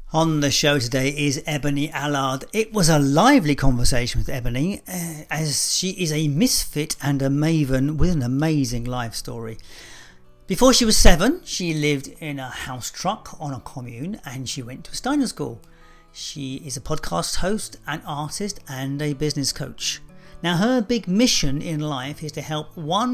On the show today is Ebony Allard. It was a lively conversation with Ebony, as she is a misfit and a maven with an amazing life story. Before she was 7, she lived in a house truck on a commune and she went to a Steiner school. She is a podcast host, an artist and a business coach. Now her big mission in life is to help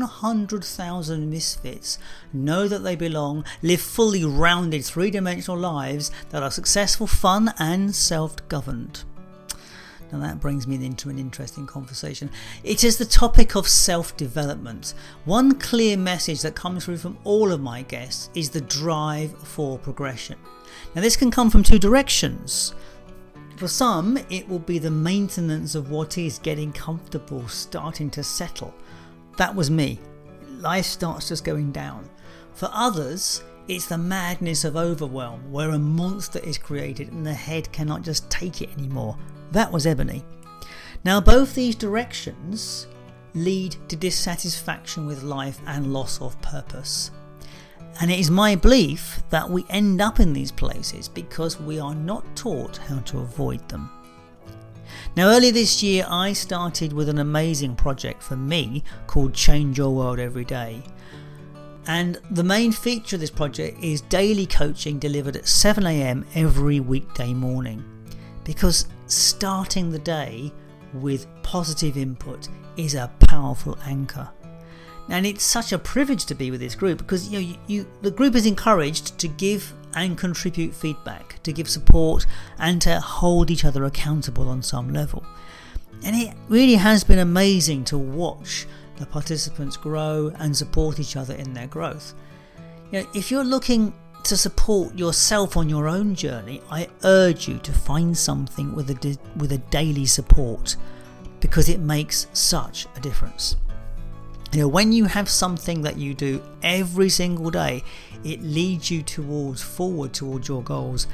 100,000 misfits know that they belong, live fully rounded three-dimensional lives that are successful, fun and self-governed. Now that brings me into an interesting conversation. It is the topic of self-development. One clear message that comes through from all of my guests is the drive for progression. Now this can come from two directions. For some, it will be the maintenance of what is, getting comfortable, starting to settle. That was me. Life starts just going down. For others, it's the madness of overwhelm, where a monster is created and the head cannot just take it anymore. That was Ebony. Now, both these directions lead to dissatisfaction with life and loss of purpose. And it is my belief that we end up in these places because we are not taught how to avoid them. Now, earlier this year, I started with an amazing project for me called Change Your World Every Day. And the main feature of this project is daily coaching delivered at 7 a.m. every weekday morning. Because starting the day with positive input is a powerful anchor. And it's such a privilege to be with this group because the group is encouraged to give and contribute feedback, to give support and to hold each other accountable on some level. And it really has been amazing to watch the participants grow and support each other in their growth. If you're looking to support yourself on your own journey, I urge you to find something with a daily support because it makes such a difference. When you have something that you do every single day, it leads you forward towards your goals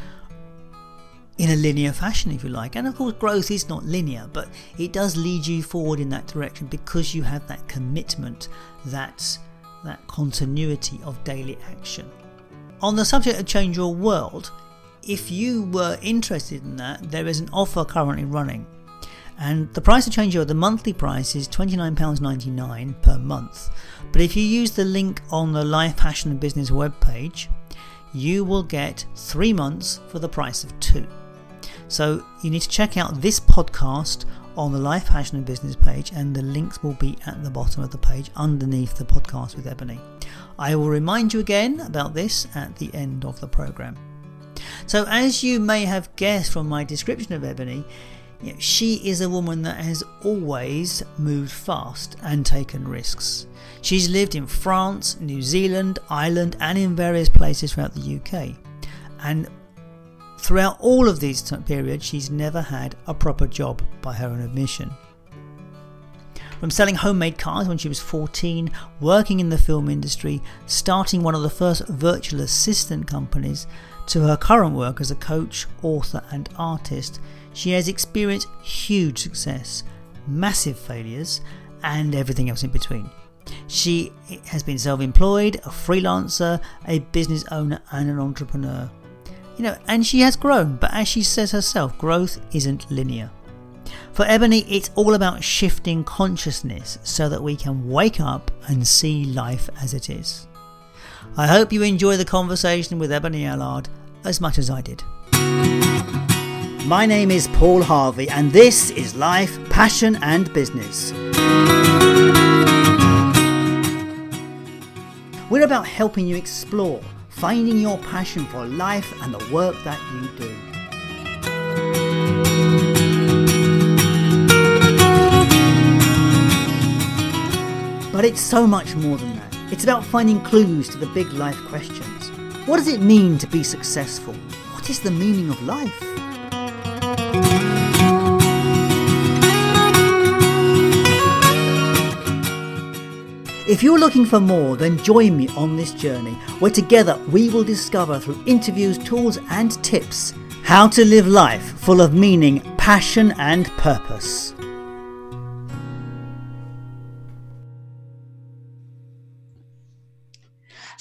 in a linear fashion, if you like. And of course, growth is not linear, but it does lead you forward in that direction because you have that commitment, that continuity of daily action. On the subject of Change Your World, if you were interested in that, there is an offer currently running. And the price of Change Your World, the monthly price is £29.99 per month. But if you use the link on the Life, Passion and Business webpage, you will get 3 months for the price of 2. So you need to check out this podcast on the Life, Passion and Business page, and the links will be at the bottom of the page underneath the podcast with Ebony. I will remind you again about this at the end of the program. So as you may have guessed from my description of Ebony, she is a woman that has always moved fast and taken risks. She's lived in France, New Zealand, Ireland and in various places throughout the UK. And throughout all of these periods, she's never had a proper job by her own admission. From selling homemade cars when she was 14, working in the film industry, starting one of the first virtual assistant companies, to her current work as a coach, author and artist, she has experienced huge success, massive failures and everything else in between. She has been self-employed, a freelancer, a business owner and an entrepreneur. And she has grown, but as she says herself, growth isn't linear. For Ebony, it's all about shifting consciousness so that we can wake up and see life as it is. I hope you enjoy the conversation with Ebony Allard as much as I did. My name is Paul Harvey and this is Life, Passion and Business. We're about helping you explore, finding your passion for life and the work that you do. But it's so much more than that. It's about finding clues to the big life questions. What does it mean to be successful? What is the meaning of life? If you're looking for more, then join me on this journey where together we will discover through interviews, tools and tips how to live life full of meaning, passion and purpose.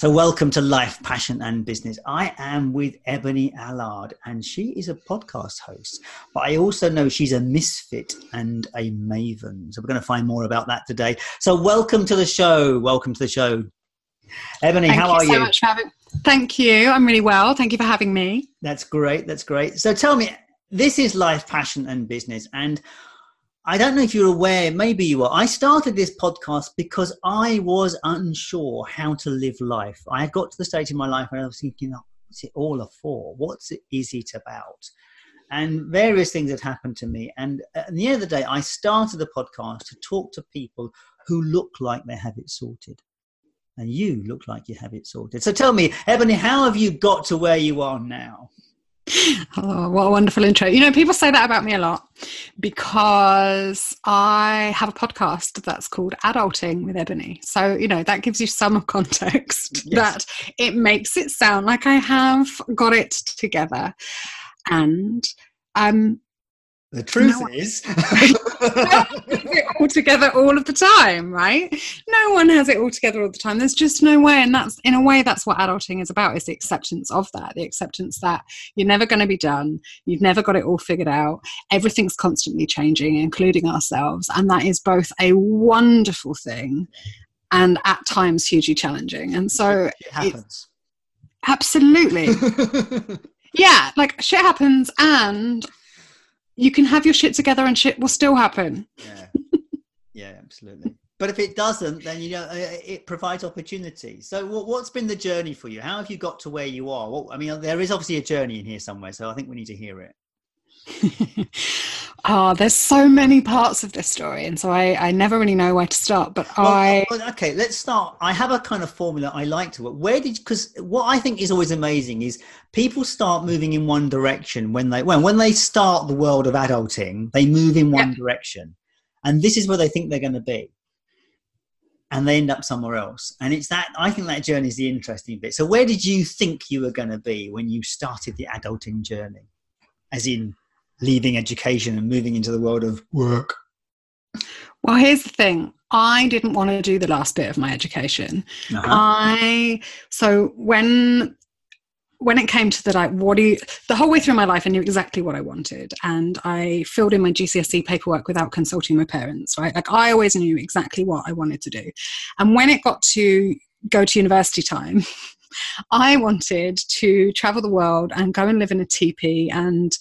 So welcome to Life, Passion and Business. I am with Ebony Allard, and she is a podcast host, but I also know she's a misfit and a maven. So we're going to find more about that today. So welcome to the show. Welcome to the show. Ebony, how are you? Thank you so much for having me. Thank you. I'm really well. Thank you for having me. That's great. That's great. So tell me, this is Life, Passion and Business, and I don't know if you're aware, maybe you are. I started this podcast because I was unsure how to live life. I had got to the stage in my life where I was thinking, what's it all for? Is it about? And various things had happened to me. And at the end of the day, I started the podcast to talk to people who look like they have it sorted. And you look like you have it sorted. So tell me, Ebony, how have you got to where you are now? Oh, what a wonderful intro. You know, people say that about me a lot because I have a podcast that's called Adulting with Ebony. So, you know, that gives you some context. Yes. That it makes it sound like I have got it together. And the truth is no one has it all together all of the time, right? No one has it all together all the time. There's just no way. And that's, in a way, that's what adulting is about, is the acceptance of that, the acceptance that you're never going to be done. You've never got it all figured out. Everything's constantly changing, including ourselves. And that is both a wonderful thing and at times hugely challenging. And so it happens. Absolutely. Yeah, like shit happens, and you can have your shit together and shit will still happen. Yeah, absolutely. But if it doesn't, then, you know, it provides opportunity. So what's been the journey for you? How have you got to where you are? Well, I mean, there is obviously a journey in here somewhere, so I think we need to hear it. There's so many parts of this story, and so I never really know where to start, but okay, let's start. I have a kind of formula I like to work. Because what I think is always amazing is people start moving in one direction when they start the world of adulting, they move in one direction, and this is where they think they're going to be, and they end up somewhere else. And it's that, I think that journey is the interesting bit. So where did you think you were going to be when you started the adulting journey, as in leaving education and moving into the world of work? Well, here's the thing. I didn't want to do the last bit of my education. So when it came to the whole way through my life, I knew exactly what I wanted. And I filled in my GCSE paperwork without consulting my parents, right? Like, I always knew exactly what I wanted to do. And when it got to go to university time, I wanted to travel the world and go and live in a teepee and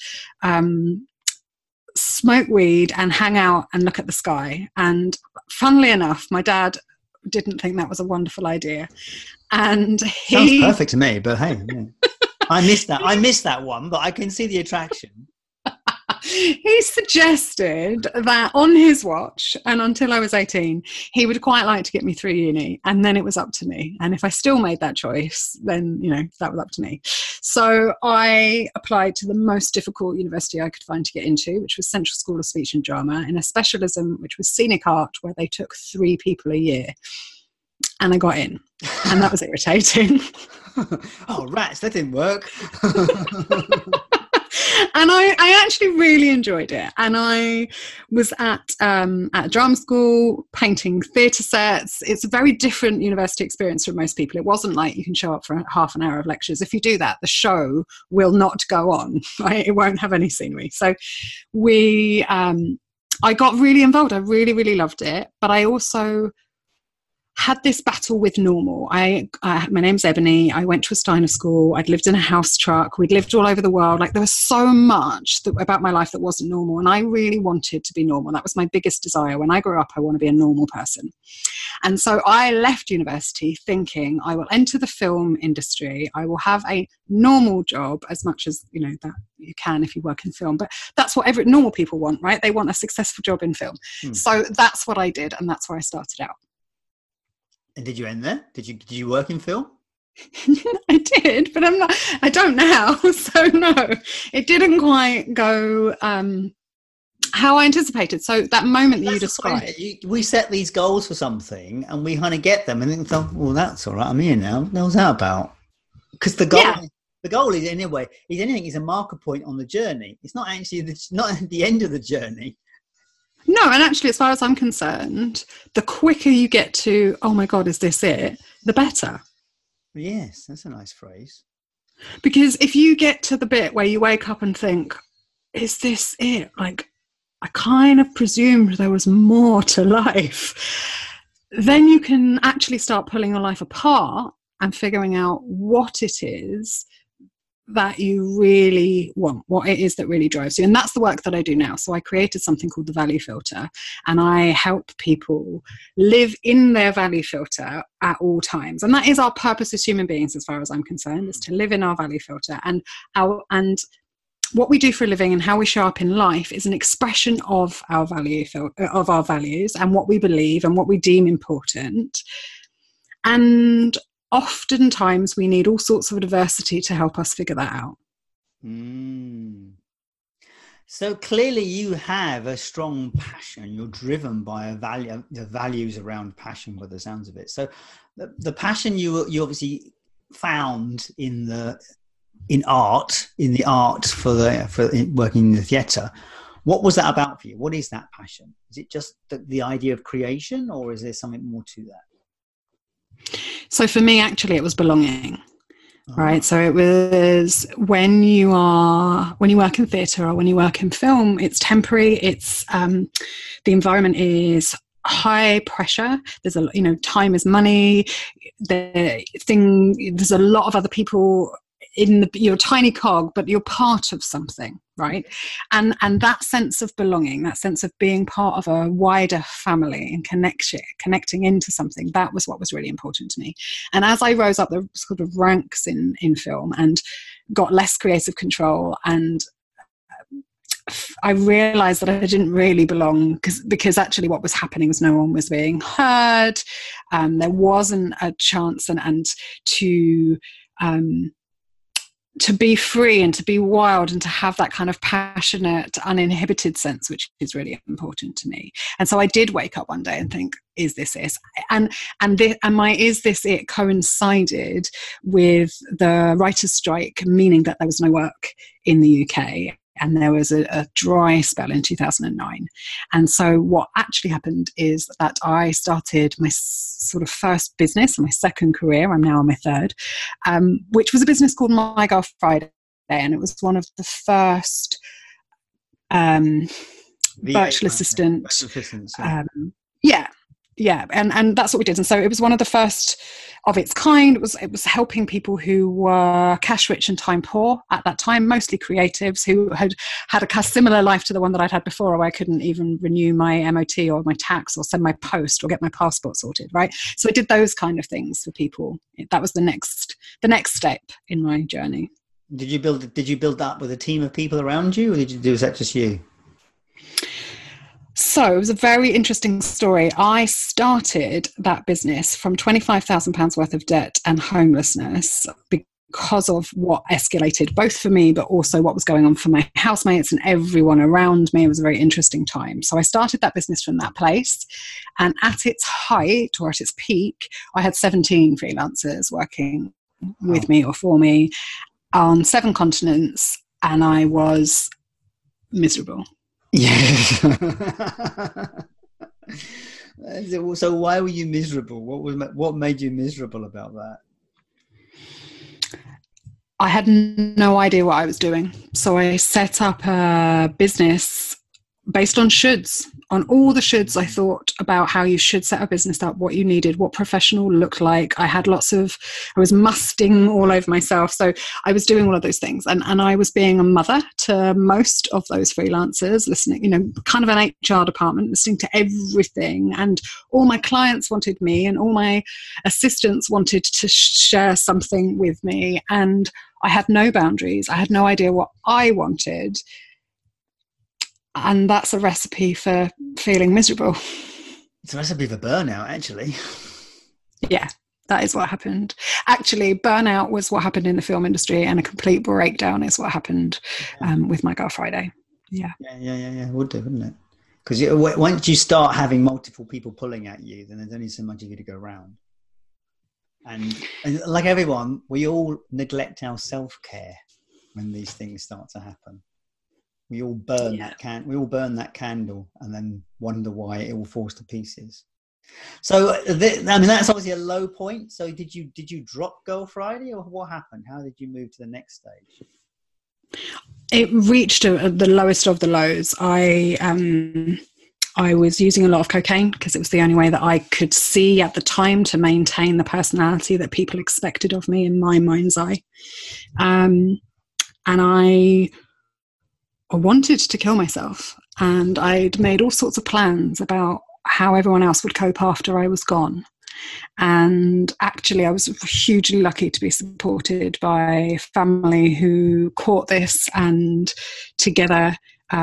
smoke weed and hang out and look at the sky. And funnily enough, my dad didn't think that was a wonderful idea. And sounds perfect to me, but hey, yeah. I missed that one, but I can see the attraction. He suggested that on his watch, and until I was 18, he would quite like to get me through uni, and then it was up to me. And if I still made that choice, then, you know, that was up to me. So I applied to the most difficult university I could find to get into, which was Central School of Speech and Drama, in a specialism which was scenic art, where they took 3 people a year. And I got in, and that was irritating. Oh, rats, that didn't work. And I actually really enjoyed it. And I was at drama school, painting theatre sets. It's a very different university experience for most people. It wasn't like you can show up for half an hour of lectures. If you do that, the show will not go on, right? It won't have any scenery. So I got really involved. I really, really loved it. But I also had this battle with normal. My name's Ebony. I went to a Steiner school. I'd lived in a house truck. We'd lived all over the world. Like, there was so much about my life that wasn't normal. And I really wanted to be normal. That was my biggest desire. When I grew up, I want to be a normal person. And so I left university thinking I will enter the film industry. I will have a normal job, as much as, you know, that you can if you work in film. But that's what normal people want, right? They want a successful job in film. So that's what I did. And that's where I started out. And did you end there? Did you work in film? I did, but I don't now. So no, it didn't quite go how I anticipated. So that moment that you described. We set these goals for something and we kind of get them and think, well, that's all right. I'm here now. What's that about? Because the goal is, anyway, is a marker point on the journey. It's not actually not at the end of the journey. No, and actually, as far as I'm concerned, the quicker you get to, oh my God, is this it? The better. Yes, that's a nice phrase. Because if you get to the bit where you wake up and think, is this it? Like, I kind of presumed there was more to life. Then you can actually start pulling your life apart and figuring out what it is that you really want, what it is that really drives you. And that's the work that I do now. So I created something called the Value Filter, and I help people live in their value filter at all times. And that is our purpose as human beings, as far as I'm concerned, is to live in our value filter. And what we do for a living and how we show up in life is an expression of our of our values and what we believe and what we deem important. And oftentimes we need all sorts of adversity to help us figure that out. So clearly you have a strong passion. You're driven by a value, the values around passion, by the sounds of it. So the passion you obviously found in the art for working in the theatre. What was that about for you? What is that passion? Is it just the idea of creation, or is there something more to that? So for me, actually, it was belonging. Right. So it was when you work in theatre or when you work in film, it's temporary. It's the environment is high pressure. There's time is money. There's a lot of other people you're a tiny cog, but you're part of something, right? And that sense of belonging, that sense of being part of a wider family and connecting into something, that was what was really important to me. And as I rose up the sort of ranks in film and got less creative control, and I realized that I didn't really belong because actually what was happening was no one was being heard. There wasn't a chance and to be free and to be wild and to have that kind of passionate, uninhibited sense, which is really important to me. And so I did wake up one day and think, is this it? And my is this it coincided with the writer's strike, meaning that there was no work in the UK. And there was a dry spell in 2009. And so what actually happened is that I started my sort of first business, my second career, I'm now on my third, which was a business called My Girl Friday. And it was one of the first virtual assistant. Yeah. And that's what we did. And so it was one of the first of its kind. It was helping people who were cash rich and time poor at that time, mostly creatives who had a similar life to the one that I'd had before, where I couldn't even renew my MOT or my tax or send my post or get my passport sorted, right? So I did those kind of things for people. That was the next step in my journey. Did you build up with a team of people around you, or was that just you? So it was a very interesting story. I started that business from £25,000 worth of debt and homelessness because of what escalated, both for me, but also what was going on for my housemates and everyone around me. It was a very interesting time. So I started that business from that place. And at its height, or at its peak, I had 17 freelancers working with me or for me on 7 continents. And I was miserable. Yes. So why were you miserable? What made you miserable about that? I had no idea what I was doing. So I set up a business based on shoulds, on all the shoulds. I thought about how you should set a business up, what you needed, what professional looked like. I was musting all over myself. So I was doing all of those things. And I was being a mother to most of those freelancers, listening, kind of an HR department, listening to everything. And all my clients wanted me, and all my assistants wanted to share something with me. And I had no boundaries. I had no idea what I wanted. And that's a recipe for feeling miserable. It's a recipe for burnout, actually. Yeah, that is what happened. Actually, burnout was what happened in the film industry, and a complete breakdown is what happened with My Girl Friday. Yeah. It would do, wouldn't it? Because once you start having multiple people pulling at you, then there's only so much of you to go around. And like everyone, we all neglect our self-care when these things start to happen. We all burn that candle and then wonder why it all falls to pieces. So, I mean, that's obviously a low point. So, did you drop Girl Friday, or what happened? How did you move to the next stage? It reached the lowest of the lows. I was using a lot of cocaine because it was the only way that I could see at the time to maintain the personality that people expected of me in my mind's eye. And I wanted to kill myself, and I'd made all sorts of plans about how everyone else would cope after I was gone. And actually, I was hugely lucky to be supported by family who caught this, and together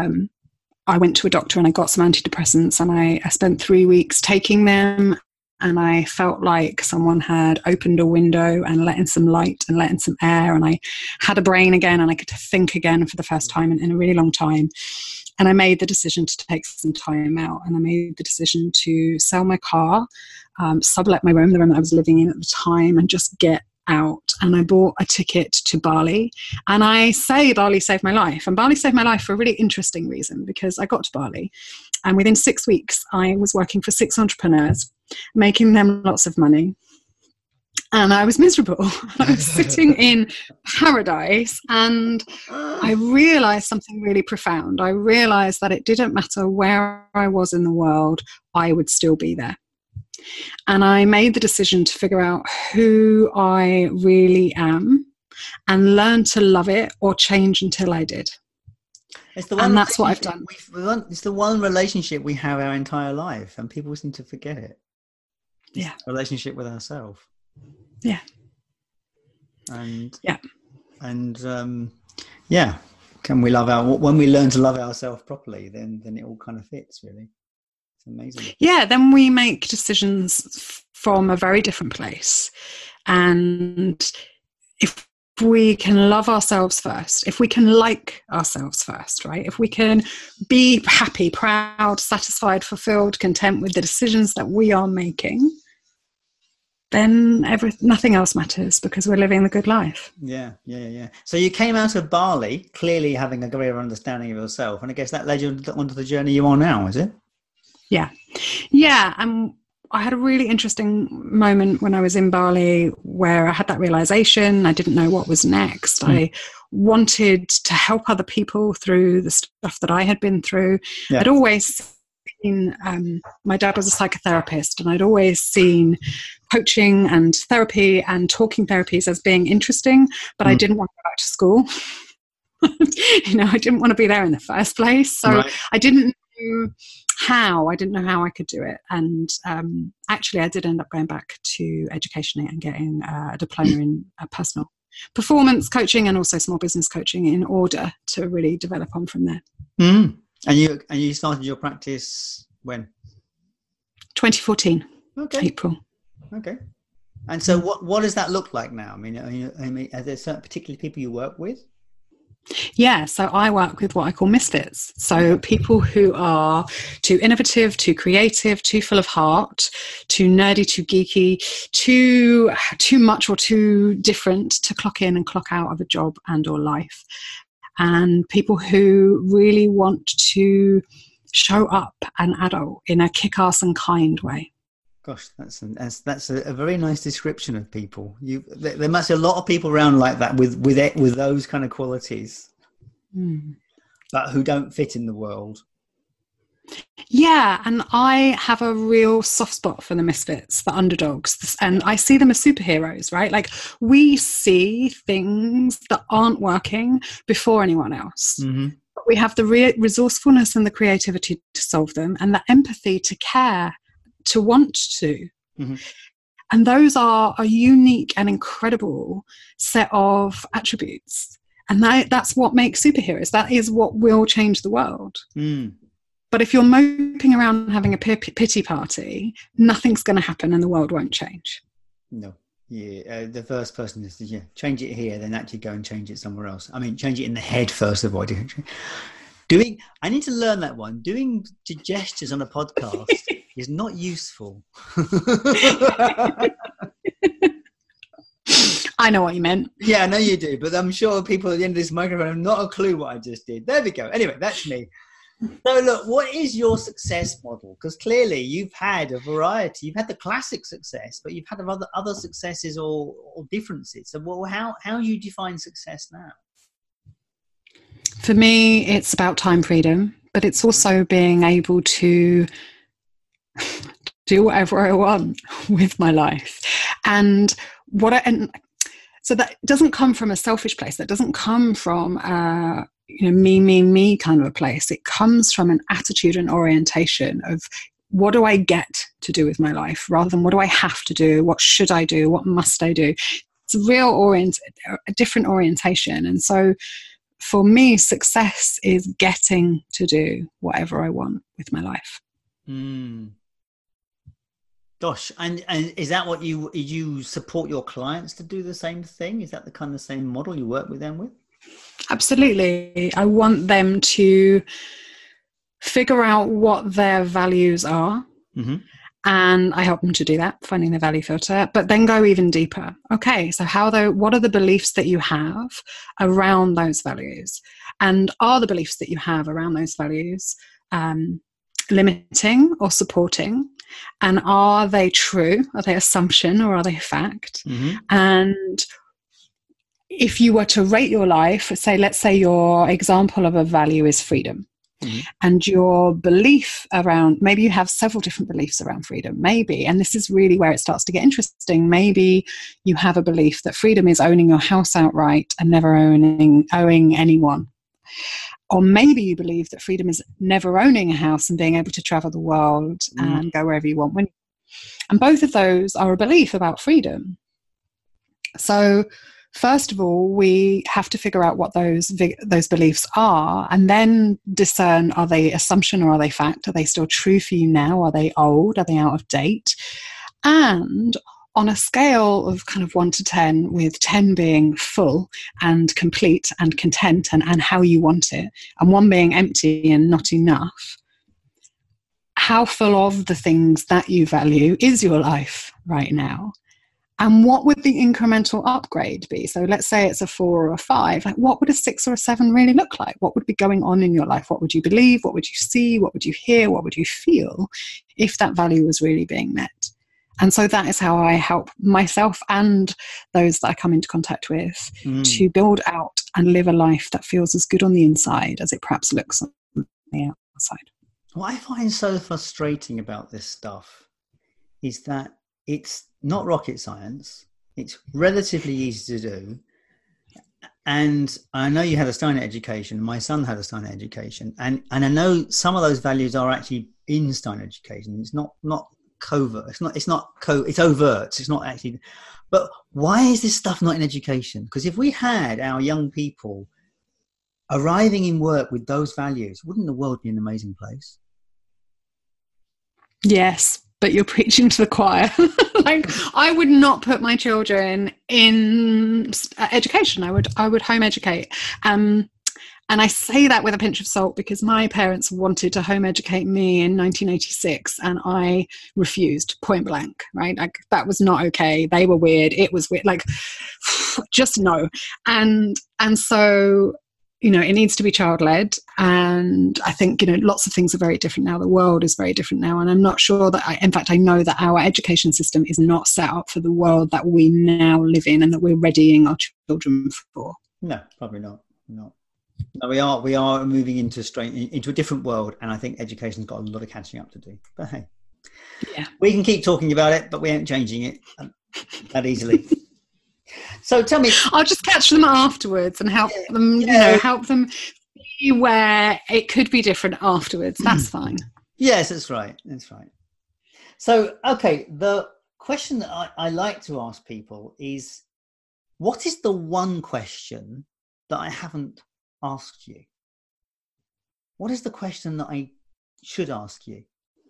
I went to a doctor and I got some antidepressants, and I spent 3 weeks taking them, and I felt like someone had opened a window and let in some light and let in some air, and I had a brain again, and I could think again for the first time in a really long time. And I made the decision to take some time out, and I made the decision to sell my car, sublet my room, the room that I was living in at the time, and just get out. And I bought a ticket to Bali. And I say Bali saved my life. And Bali saved my life for a really interesting reason, because I got to Bali, and within 6 weeks, I was working for 6 entrepreneurs, making them lots of money. And I was miserable. I was sitting in paradise, and I realized something really profound. I realized that it didn't matter where I was in the world, I would still be there. And I made the decision to figure out who I really am and learn to love it or change until I did. And that's what I've done. It's the one relationship we have our entire life, and people seem to forget it. Yeah. Relationship with ourselves. Yeah. And yeah. And when we learn to love ourselves properly, then it all kind of fits, really. It's amazing. Yeah, then we make decisions from a very different place. And if we can love ourselves first, if we can like ourselves first, right? If we can be happy, proud, satisfied, fulfilled, content with the decisions that we are making, then nothing else matters, because we're living the good life. Yeah. So you came out of Bali clearly having a greater understanding of yourself, and I guess that led you onto the journey you are now, is it? Yeah. And I had a really interesting moment when I was in Bali where I had that realization. I didn't know what was next. I wanted to help other people through the stuff that I had been through. Yeah. I'd always seen, my dad was a psychotherapist, and I'd always seen coaching and therapy and talking therapies as being interesting, but I didn't want to go back to school. I didn't want to be there in the first place. So right. I didn't know how I could do it. And actually, I did end up going back to education and getting a diploma in personal performance coaching and also small business coaching in order to really develop on from there. Mm. And you started your practice when? 2014, April. Okay. And so what does that look like now? I mean, are there certain particular people you work with? Yeah, so I work with what I call misfits. So people who are too innovative, too creative, too full of heart, too nerdy, too geeky, too much or too different to clock in and clock out of a job and or life. And people who really want to show up an adult in a kick-ass and kind way. Gosh, that's a very nice description of people. There must be a lot of people around like that with those kind of qualities, but who don't fit in the world. Yeah, and I have a real soft spot for the misfits, the underdogs, and I see them as superheroes, right? Like, we see things that aren't working before anyone else. Mm-hmm. But we have the resourcefulness and the creativity to solve them, and the empathy to care, to want to. Mm-hmm. And those are a unique and incredible set of attributes. And that's what makes superheroes. That is what will change the world. Mm. But if you're moping around having a pity party, nothing's going to happen and the world won't change. No. Yeah, the first person is to change it here, then actually go and change it somewhere else. I mean, change it in the head first of all. I need to learn that one. Doing gestures on a podcast is not useful. I know what you meant. Yeah, I know you do, but I'm sure people at the end of this microphone have not a clue what I just did. There we go. Anyway, that's me. So look, what is your success model? Because clearly you've had a variety. You've had the classic success, but you've had other successes or differences. So how you define success now? For me, it's about time freedom, but it's also being able to do whatever I want with my life. And so that doesn't come from a selfish place. That doesn't come from me kind of a place. It comes from an attitude and orientation of what do I get to do with my life, rather than what do I have to do, what should I do, what must I do. It's a different orientation. And so for me, success is getting to do whatever I want with my life. Gosh, and is that what you support your clients to do the same thing? Is that the kind of same model you work with them with? Absolutely. I want them to figure out what their values are. Mm-hmm. And I help them to do that, finding the value filter, but then go even deeper. Okay, so what are the beliefs that you have around those values? And are the beliefs that you have around those values limiting or supporting? And are they true? Are they assumption or are they fact? Mm-hmm. And if you were to rate your life, let's say your example of a value is freedom. Mm-hmm. And your belief around, maybe you have several different beliefs around freedom, maybe, and this is really where it starts to get interesting. Maybe you have a belief that freedom is owning your house outright and never owing anyone. Or maybe you believe that freedom is never owning a house and being able to travel the world and go wherever you want. And both of those are a belief about freedom. So first of all, we have to figure out what those beliefs are, and then discern, are they assumption or are they fact? Are they still true for you now? Are they old? Are they out of date? And on a scale of kind of 1 to 10, with 10 being full and complete and content and how you want it, and 1 being empty and not enough, how full of the things that you value is your life right now? And what would the incremental upgrade be? So let's say it's a 4 or a 5. Like, what would a 6 or a 7 really look like? What would be going on in your life? What would you believe? What would you see? What would you hear? What would you feel if that value was really being met? And so that is how I help myself and those that I come into contact with to build out and live a life that feels as good on the inside as it perhaps looks on the outside. What I find so frustrating about this stuff is that it's not rocket science. It's relatively easy to do. And I know you had a Steiner education. My son had a Steiner education. And I know some of those values are actually in Steiner education. It's not covert. It's overt. It's not actually. But why is this stuff not in education? Because if we had our young people arriving in work with those values, wouldn't the world be an amazing place? Yes, but you're preaching to the choir. Like, I would not put my children in education. I would home educate. And I say that with a pinch of salt because my parents wanted to home educate me in 1986 and I refused, point blank, right? Like, that was not okay. They were weird. It was weird. Like, just no. And so, it needs to be child-led. And I think, lots of things are very different now. The world is very different now. And I'm not sure that in fact, I know that our education system is not set up for the world that we now live in and that we're readying our children for. No, probably not. No, we are moving into a different world, and I think education's got a lot of catching up to do. But hey, yeah, we can keep talking about it, but we ain't changing it that easily. So tell me, I'll just catch them afterwards and help them. Help them see where it could be different afterwards. That's fine. Yes, that's right. That's right. So, okay, the question that I like to ask people is, what is the one question that I haven't asked you? What is the question that I should ask you?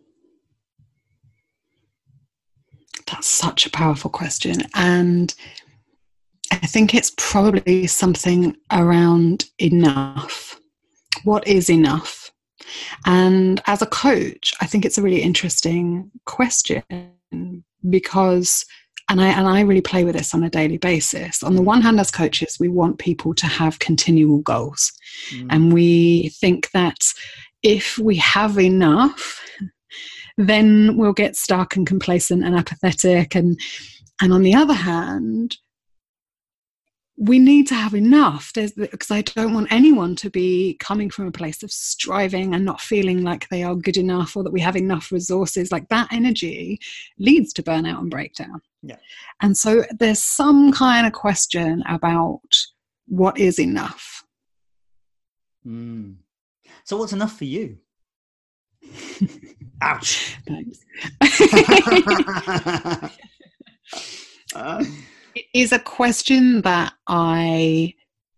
That's such a powerful question. And I think it's probably something around enough. What is enough? And as a coach, I think it's a really interesting question because I really play with this on a daily basis. On the one hand, as coaches, we want people to have continual goals. And we think that if we have enough, then we'll get stuck and complacent and apathetic. And on the other hand, we need to have enough, because I don't want anyone to be coming from a place of striving and not feeling like they are good enough or that we have enough resources. Like, that energy leads to burnout and breakdown. Yeah. And so there's some kind of question about what is enough. So what's enough for you? Ouch. Thanks. It is a question that I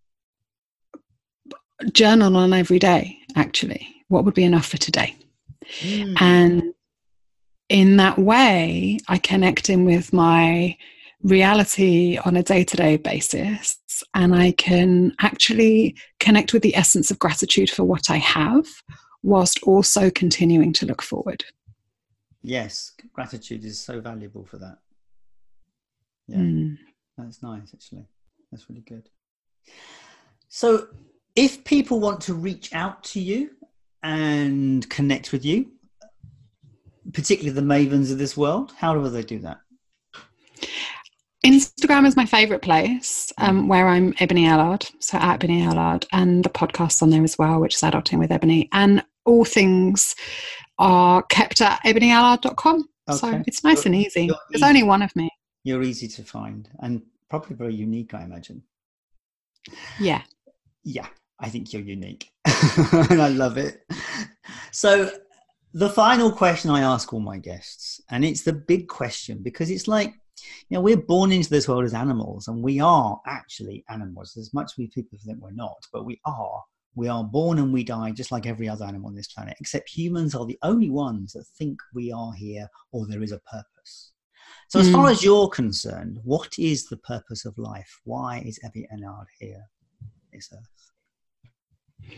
journal on every day, actually. What would be enough for today? And in that way, I connect in with my reality on a day-to-day basis, and I can actually connect with the essence of gratitude for what I have, whilst also continuing to look forward. Yes, gratitude is so valuable for that. Yeah, that's nice, actually. That's really good. So if people want to reach out to you and connect with you, particularly the mavens of this world, how do they do that? Instagram is my favourite place, where I'm Ebony Allard, so at Ebony Allard, and the podcast's on there as well, which is Adulting with Ebony. And all things are kept at ebonyallard.com. Okay. So it's nice and easy. There's only one of me. You're easy to find and probably very unique, I imagine. Yeah. Yeah, I think you're unique. And I love it. So the final question I ask all my guests, and it's the big question, because it's like, we're born into this world as animals, and we are actually animals. As much as people think we're not, but we are. We are born and we die just like every other animal on this planet, except humans are the only ones that think we are here or there is a purpose. So as far as you're concerned, what is the purpose of life? Why is Ebony Allard here on this earth?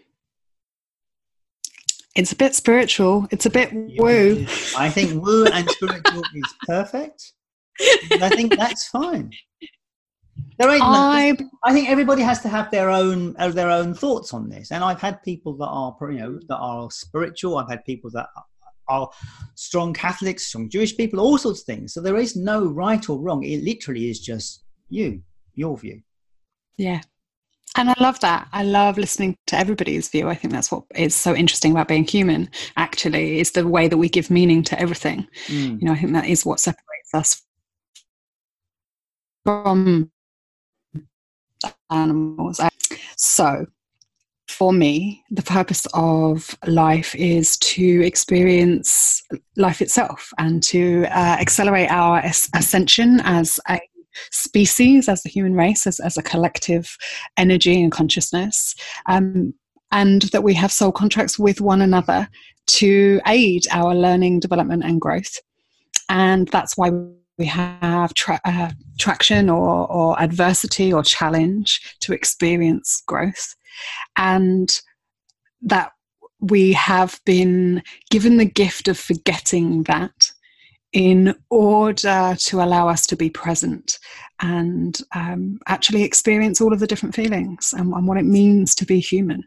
It's a bit spiritual. It's a bit woo. I think woo and spiritual is perfect. I think that's fine. I think everybody has to have their own thoughts on this. And I've had people that are, that are spiritual. I've had people that are strong Catholics, strong Jewish people, all sorts of things. So there is no right or wrong. It literally is just your view. Yeah. And I love that. I love listening to everybody's view. I think that's what is so interesting about being human, actually, is the way that we give meaning to everything. I think that is what separates us from animals. So for me, the purpose of life is to experience life itself and to accelerate our ascension as a species, as the human race, as a collective energy and consciousness, and that we have soul contracts with one another to aid our learning, development and growth. And that's why we have traction or adversity or challenge to experience growth, and that we have been given the gift of forgetting that in order to allow us to be present and actually experience all of the different feelings and what it means to be human.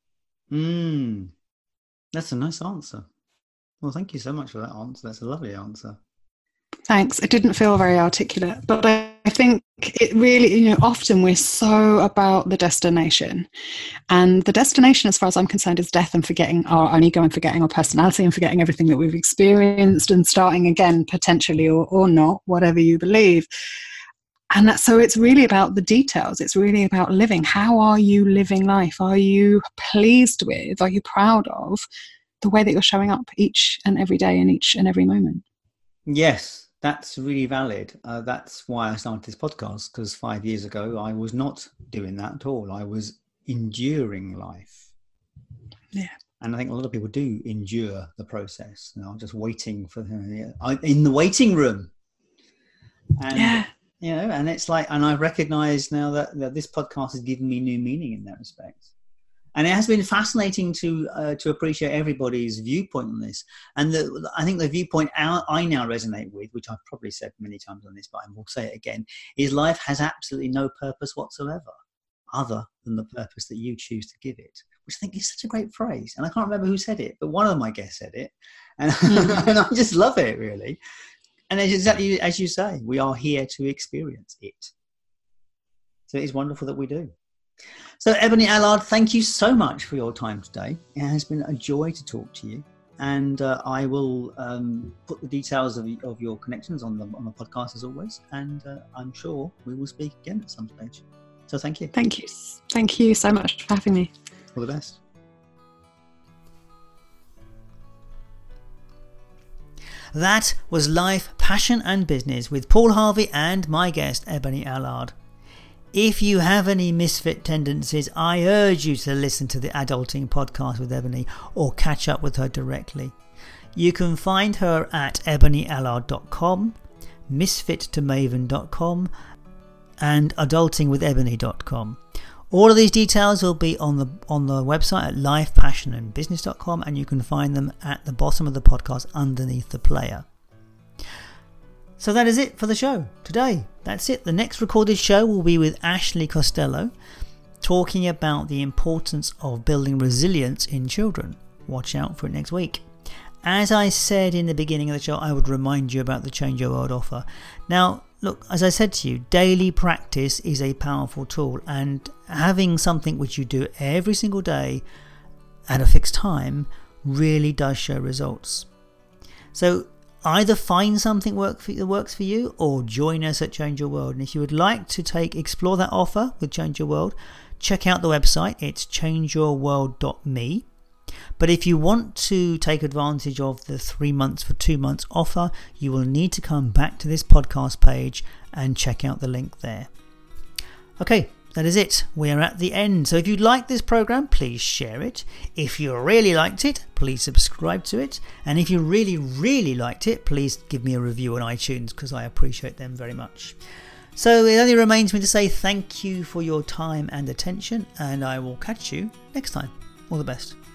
That's a nice answer. Well, thank you so much for that answer. That's a lovely answer. Thanks. It didn't feel very articulate, but I think it really, often we're so about the destination, and the destination, as far as I'm concerned, is death and forgetting our own ego and forgetting our personality and forgetting everything that we've experienced and starting again, potentially, or not, whatever you believe. And so it's really about the details. It's really about living. How are you living life? Are you pleased with, are you proud of the way that you're showing up each and every day and each and every moment? Yes, that's really valid. That's why I started this podcast, because 5 years ago, I was not doing that at all. I was enduring life. Yeah. And I think a lot of people do endure the process, just waiting for in the waiting room. And, and it's like, and I recognize now that this podcast has given me new meaning in that respect. And it has been fascinating to appreciate everybody's viewpoint on this. And I think the viewpoint I now resonate with, which I've probably said many times on this, but I will say it again, is life has absolutely no purpose whatsoever other than the purpose that you choose to give it, which I think is such a great phrase. And I can't remember who said it, but one of my guests said it. And, and I just love it, really. And it's exactly as you say, we are here to experience it. So it is wonderful that we do. So Ebony Allard, thank you so much for your time today. It has been a joy to talk to you. And I will put the details of your connections on the podcast as always. And I'm sure we will speak again at some stage. So thank you. Thank you. Thank you so much for having me. All the best. That was Life, Passion and Business with Paul Harvey and my guest, Ebony Allard. If you have any misfit tendencies, I urge you to listen to the Adulting Podcast with Ebony or catch up with her directly. You can find her at ebonyallard.com, misfittomaven.com and adultingwithebony.com. All of these details will be on the website at lifepassionandbusiness.com, and you can find them at the bottom of the podcast underneath the player. So that is it for the show today. That's it. The next recorded show will be with Ashley Costello, talking about the importance of building resilience in children. Watch out for it next week. As I said in the beginning of the show, I would remind you about the Change Your World offer. Now, look, as I said to you, daily practice is a powerful tool, and having something which you do every single day at a fixed time really does show results. So either find something that works for you or join us at Change Your World. And if you would like to explore that offer with Change Your World, check out the website. It's changeyourworld.me. But if you want to take advantage of the 3 months for 2 months offer, you will need to come back to this podcast page and check out the link there. Okay, that is it. We are at the end. So if you like this program, please share it. If you really liked it, please subscribe to it. And if you really, really liked it, please give me a review on iTunes, because I appreciate them very much. So it only remains me to say thank you for your time and attention, and I will catch you next time. All the best.